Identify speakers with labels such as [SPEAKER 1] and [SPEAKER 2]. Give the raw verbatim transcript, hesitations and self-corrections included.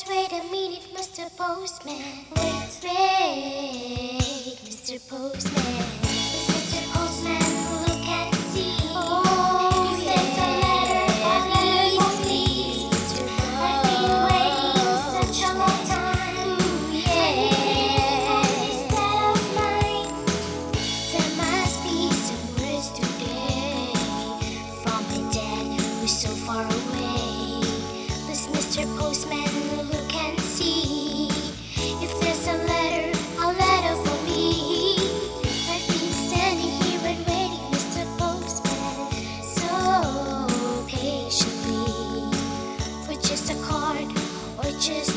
[SPEAKER 1] Just wait a minute, Mister Postman. Wait, wait, Mister Postman. Mister Postman, look and see. Oh, if there's a letter, please, please, Mister I've been waiting such a long time. Yeah. Instead of mine, there must be some words today from my dad who's so far away. Please, Mister Postman, look and see if there's a letter, a letter for me. I've been standing here and waiting, Mister Postman, so patiently, for just a card or just